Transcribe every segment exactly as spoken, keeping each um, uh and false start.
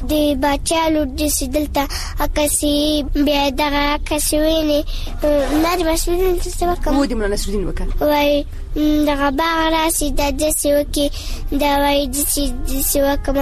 د بچا لور دې دلته اکسي بیا دغه اکسي ویني نه د مسؤلین څه وکړم مو د مولانا نصرالدین وکړ وای دغه باغ راسي د دې څه وکي دا وای د څه وکړم.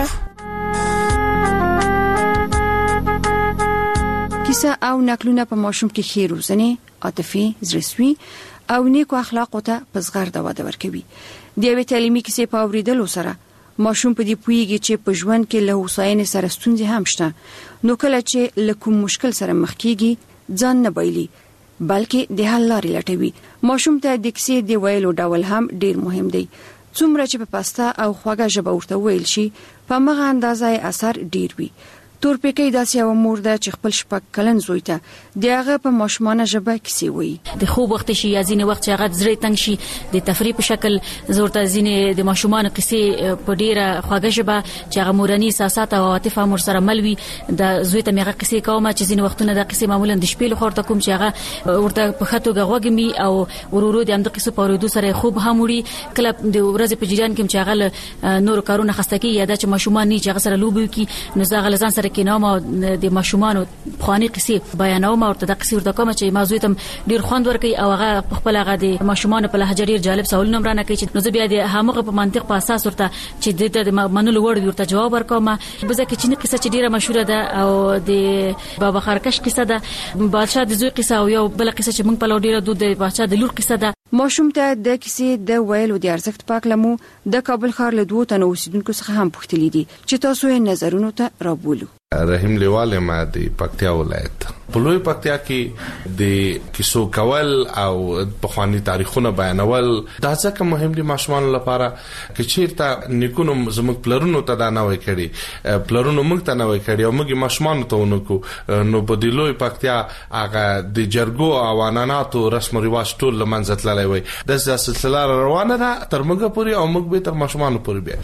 کیسه او نقلونه په ماشوم کې ښې روزنې، عاطفي، زړسوي او نیکو اخلاقو ته په زغرده وده ورکوي. د یوې تعلیمي کیسې په اورېدلو سره ماشوم په دې پوهیږي چې په ژوند کې له هوساینې سره ستونزې هم شته، نو کله چې له کوم مشکل سره مخ کیږي ځان نه بایلي بلکې د حل لارې لټوي. ماشوم ته د کیسې د ویلو ډول هم ډیر مهم دی. څومره چې په پاسته او خوږه ژبه ورته ویل شي په مغه اندازه اثر ډیر وي. تورپیکۍ داسې یو مور ده چې خپل شپږ کلن زوی ته د هغه په ماشومانه ژبه کیسې وایي. د خوب وخت شي یا ځینې وخت چې هغه زړه تنګ شي د تفریح په شکل زورته ځینې د ماشومان کیسې په ډیره خوږه ژبه چې هغه مورني احساسات او عاطفه مور سره ملوي د زوی ته میغه کیسې کوم چې ځینې وختونه د کیسې معمولا د شپې لخوا ته کوم چې هغه ورته په خاطر غوګمي او ورورو د امد کیسې په ورودو سره خوب هم وړي. کله د ورځې په جریان کې چې هغه نور کارونه خستکی یا د ماشومان نه چې هغه سره لوبي کی نو زغه لزان سره کې نوم د ماشومان خواني قصې بیانوم او ته د قصې ورته کوم چې موضوع ته ډیر خوند ورکي او هغه خپل هغه د ماشومان په لهجه ډیر جالب سوال نمبر نه کوي نو زه بیا د هغه په منطق په اساس ورته چې د منلو وړ ورته جواب ورکوم. بزه کې چې قصه چې ډیره مشهوره ده او د بابا خرکش قصه ده، بادشاہ د زوی قصه او یو بل قصه چې موږ په لور ډیره د بادشاہ د لور قصه ده. ماشوم ته د کیسې د ویلو د ارزښت پاک لمو د کابل ښار له دوه تنو اوسیدونکو څخه هم پوښتلې دي چې تاسو یې نظرونو ته رابولو. رحیم لیواله ما د پکتیا ولایت په لوی پکتیا کې د کیسو کول او په خواني تاریخونه بیانول دا ځکه مهم دي ماشومان لپاره چې چیرته نیکونو زموږ پلرونو ته دا نه وای کړي، پلرونو موږ ته نه وای کړي او موږ ماشومان ته ونکو. نو په د لوی پکتیا هغه د جرګو او عنعناتو رسم او رواج ټول لمنځه تللی وای. د سلسله روانه ده تر موږ پورې او موږ به تر ماشومان پورې بیا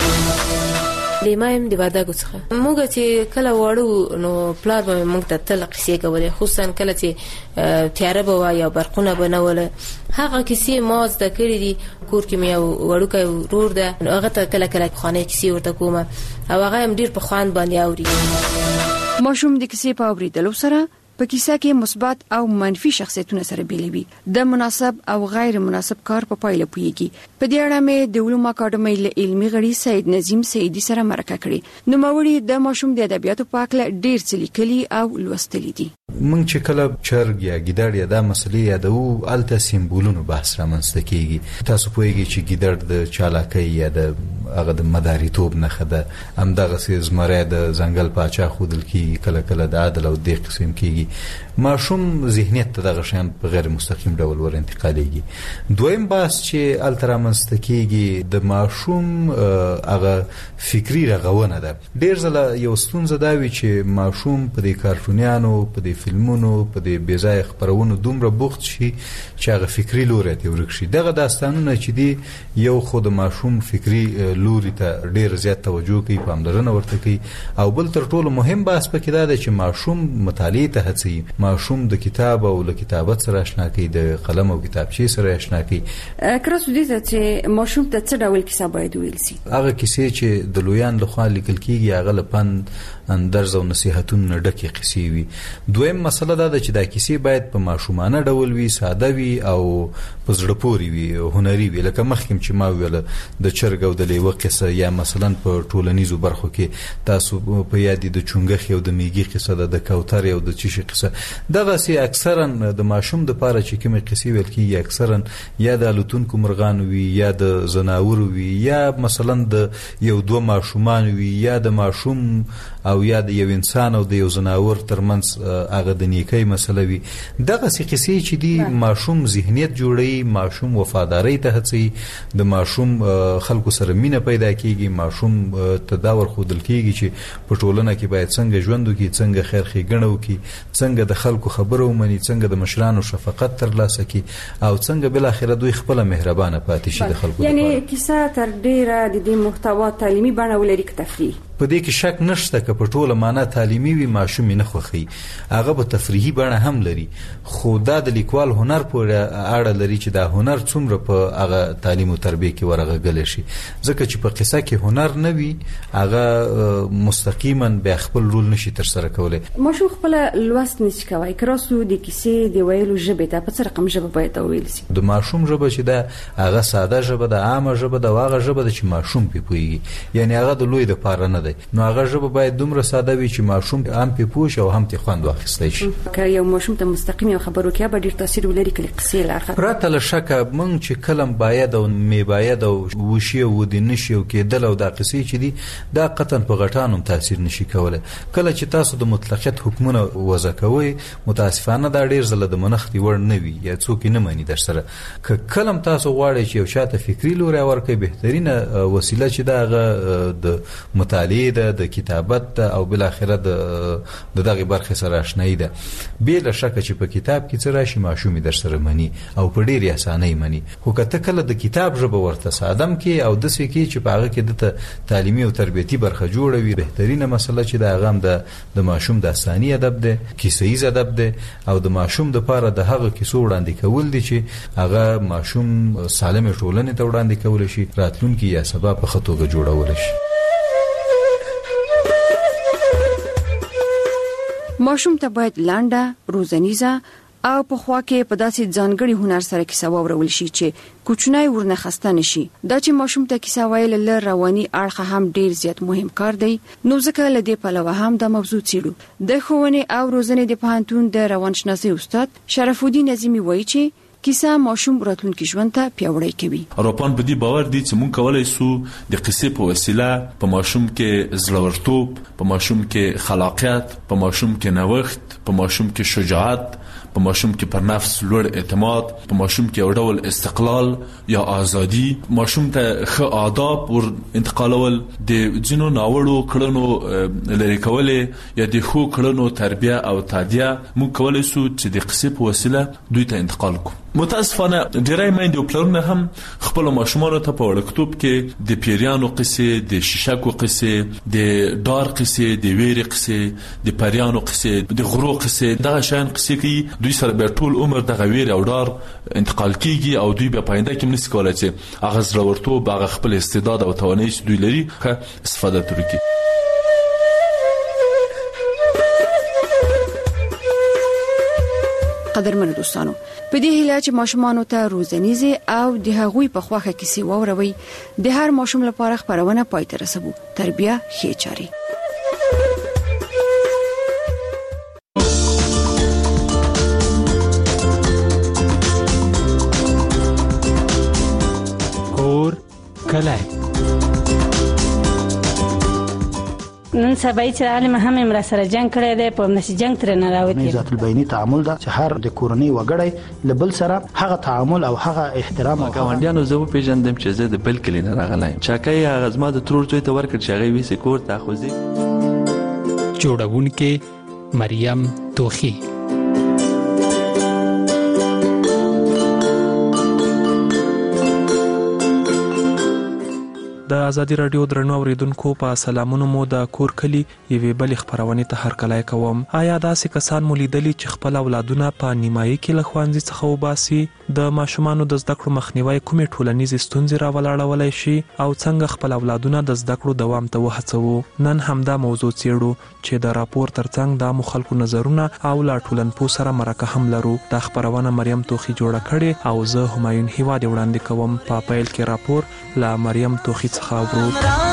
لیمایم دی واداګو څخه موږ چې کله وړو نو پلار به موږ ته تل قصې کولې، خصوصا کله چې تیاره به وای او برقونه به نه وله. هغه کیسې ما زده کړې دي کور کې مې وړوکی ورور ده هغه ته کله کله خانه کیسې ورته کوم او هغه هم ډیر په خوان باندې اوري. ماشوم د کیسې په اوریدلو سره په کیسه کې مثبت او منفي شخصیتونه سره بیلوي، د مناسب او غیر مناسب کار په پایله پويږي. په دې اړه مې د علوم اکاډمۍ له علمي غړي سید نظیم سیدی سره مرکه کړې. نو موري د ماشوم د ادبیاتو په اړه ډیر څه لیکلي او لوستلي دي. موږ چې کله چرګ یا ګیدړ یا د مسلې یادو الته سیمبولونو بحث رامنځته کیږي. تاسو پوهیږئ چې ګیدړ د چالاکۍ یا د هغه د مداریتوب نه خده هم دغه سیز مره د ځنګل پاچا خودل کیږي، کله کله د عدل او د قسم کیږي. ماشوم ذهنیت ته دغه شان په غیر مستقیم ډول ور انتقالېږي. دویم بحث چې الته رامنځته کیږي د ماشوم هغه فکری رغونه ده. ډیر ځله یو ستونزه دا وي چې ماشوم په دې کارټونیانو په دې فلمونو په دې بېځای خبرونو دومره بوخت شي چې هغه فکری لوري ته ورک شي. دغه داستانونه چې دی یو خود ماشوم فکری لوري ته ډیر زیات توجه کوي، پاملرنه ورته کوي. او بل تر ټولو مهم بحث پکې دا دی چې ماشوم مطالعه ته هڅوي، ماشوم د کتاب او له کتابت سره آشنا کوي، د قلم او کتابچې سره آشنا کوي. کراسو دې چې ماشوم ته څه ډول کیسه باید ویل شي؟ هغه کیسې چې د لویان لخوا لیکل کیږي هغه لپاره اندرز او نصيحتونه ډکه قصې وي. دویم مسله دا ده چې دا کیسې باید په ماشومانه ډول وي، ساده وي او په زړه پورې وي، هنري وي. لکه مخکې چې ما ویل د چرګ او د لیوه قصه یا مثلا په ټولنیزو برخو کې تاسو په یاد د چونګخ او د میږي قصه ده، د کوتر او د چیشي قصه. دغه سي اکثرا د ماشوم د پاره چې کومه قصې ویل کیږي اکثرا یا د الوتونکو مرغان وي یا د زناور وي یا مثلا د یو دوه ماشومان وي یا د ماشوم او یا د یو انسان او د یو زناور ترمنځ هغه د نیکۍ مسله وي. دغه سي قصې چې دی ماشوم ذهنیت جوړي، ماشوم وفاداری ته هڅي، د ماشوم خلکو سره مینه پیدا کیږي، ماشوم تداور خودل کیږي چې په ټولنه کې باید څنګه ژوند وکړي، څنګه خیر ښېګڼه وکړي، څنګه د خلکو خبرو ومني، څنګه د مشرانو شفقت ترلاسه کړي او څنګه بل اخره دوی خپل مهربانه پاتې شي د خلکو. یعنی کیسه تر ډیره د دې محتوا تعلیمي بڼه ولري که تفریح؟ په دې کې شک نشته چې په ټوله معنا تعلیمي وي ماشوم نه خوخي هغه په تفریحي بڼه هم لري خو دا د لیکوال هنر پورې اړه لري چې دا هنر څومره په هغه تعلیم او تربیه کې ورغږل شي ځکه چې په قصه کې هنر نه وي هغه مستقیما به خپل رول نشي تر سره کولای ماشوم خپل لوست نشي کوي کراسو د کیسې دی ویلو ژبه ته په څه رقم ژبه باید ویل شي د ماشوم ژبه چې دا هغه ساده ژبه د عامه ژبه د واغه ژبه د چې ماشوم په پوي یعنی هغه د لوی د پاره نه دی نو هغه ژبه باید دومره ساده وي چې ماشوم هم په پوښ او هم ته خوند واخیستای شي که یو ماشوم ته مستقیم خبرو کې به ډیر تاثیر ولري کله قصې لارخه پرته له شکه مونږ چې کلم باید او می باید او وشي او د نشي او کېدل او د قصې چې دي دا قطعا په غټانو تاثیر نشي کولای کله چې تاسو د مطلقیت حکمونه وضع کوئ متاسفانه دا ډیر زله د منخ دی ور نه وي یا څوک نه مانی در سره ک کلم تاسو غواړئ چې یو شاته فکری لوري ورکه بهترینه وسیله چې دا د مطالعه ده د کتابت او بل اخره د دغه برخه سره آشنایی ده بل شک چې په کتاب کې څه راشي ماشومي در سره مانی او په ډیر اسانه مانی خو کته کله د کتاب ژبه ورته سادم کې او د څه کې چې په هغه کې د تعلیمي او تربیتی برخه جوړوي بهترینه مسله چې دا غم د د ماشوم د ثاني ادب ده کیسې ادب ده او د ماشوم د پاره د هغه کیسو وړاندې کول دي چې هغه ماشوم سالم ټولنې ته وړاندې کول شي راتلونکي یا سبب په خطوګه جوړول شي ماشوم ته باید لانډه روزنیزه او په خوا کې په داسې ځانګړي هنر سره کیسه واورول شي چې کوچنی ورنه خسته نشي دا چې ماشوم ته کیسه ویل له رواني اړخ هم ډیر زیات مهم کار دی نو ځکه لدې په لور هم د موضوع څیړو د ښوونې او روزنې د پوهنتون د روانشناسي استاد شرف الدین نظیمی وایي چې کیسه ماشوم راتلونکي ژوند ته پیاوړی کوي اروپان په دې باور دي چې مونږ کولای سو د قصې په وسیله په ماشوم کې زړورتوب په ماشوم کې خلاقیت په ماشوم کې نوښت په ماشوم کې شجاعت په ماشوم کې پر نفس لوړ اعتماد په ماشوم کې یو ډول استقلال یا ازادي ماشوم ته ښه آداب ور انتقالول د جنو ناوړو کړنو لری کولې یا د خو کړنو تربیه او تعدیه مونږ کولای سو چې د قصې په وسیله دوی ته انتقال کو متاسفانه ډیری میندې او پلرونه هم خپل ماشومان ته په وړکتوب کې د پیریانو قصې د شیشکو قصې د دار قصې د ویری قصې د پریانو قصې د غرو قصې دغه شان قصې کې دوی سره به ټول عمر دغه ویری او دار انتقال کیږي او دوی په پاینده کې منځ کولای چې هغه زړورتوب هغه خپل استعداد او توانایي دوی لري که استفاده ترکي قدرمنو دوستانو په دې هیله چې ماشومان ته روزنیزه او د هغوی په خواخه کیسې واوروي د هر ماشوم لپاره خبرونه پای ته رسوي تربیه ښه چاري کور کلای نن سبا چې عالم هم امر سره جنگ کړی دی په نشي جنگ تر نه راوتی ذات البینی تعامل دا چې هر د کورنۍ وګړی لبل سره هغه تعامل او هغه احترام او ګاونډیانو زه په پیژندم چې زه د بل کلی نه راغلایم چاکای هغه زما د ترور زوی ته ورکړ چې هغه ویسه کور ته خوځي جوړونکې مریم توخی د ازادي رادیو درنو اوریدونکو په سلامونو مو د کور کلی یوې بل خبرونه ته هر کله کوم آیا داسې کسان مولیدلی چې خپل اولادونه په نیمایي کې له ښوونځي څخه وباسي د ماشومانو د زده کړو مخنیوي کومې ټولنیزې ستونزې راولاړولای شي او څنګه خپل اولادونه د زده کړو دوام ته وهڅوو نن همدا موضوع څیړو چې د راپور ترڅنګ د مخالکو نظرونه او لا ټولنپوه سره مرکه هم لرو د خبرونه مریم توخی جوړه کړي او زه همایون هیواد وړاندې کوم په پیل کې راپور لا مریم توخی خاورو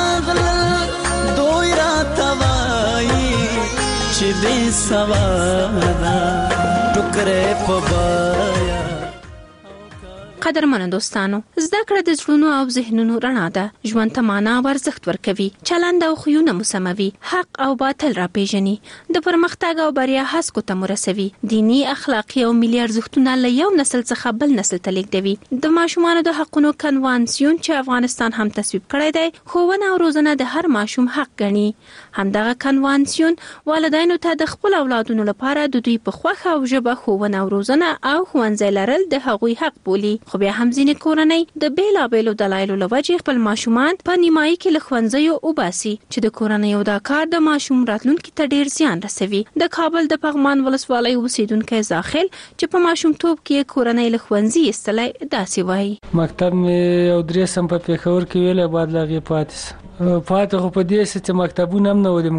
دوی را توای چې دې سوانا ټکرې پبایا قدرمنو دوستانو زده کړه د زړونو او ذهنونو رڼا ده ژوند ته معنا او ارزښت ورکوي چلند او خویونه مسموي حق او باطل را پیژني د پرمختګ او بریا هڅو ته مرسوي دینی اخلاقی او ملي ارزښتونه له یو نسل څخه بل نسل ته لیږدوي د ماشومانو د حقونو کنوانسیون چې افغانستان هم تصویب کړی دی ښوونه او روزنه د هر ماشوم حق ګڼي همدغه کنوانسیون والدینو ته د خپل اولادونو لپاره د دوی په خوښه او ژبه ښوونه او روزنه او ښوونځی لرل د هغوی حق بولي خو خو بیا هم ځینې کورنۍ د بیلابېلو دلایلو له وجې خپل ماشومان په نیمایي کې له ښوونځیو وباسي چې د کورنیو دا کار د ماشوم راتلونکي ته ډیر زیان رسوي. د کابل د پغمان ولسوالۍ اوسیدونکي زاخل چې په ماشومتوب کې کورنۍ له ښوونځي ایستلی داسې وایي. مکتب مې یو درې سم په پېښور کې ویلی، بعد له هغې پاتې پاتې خو په دې چې مکتبونه هم نه و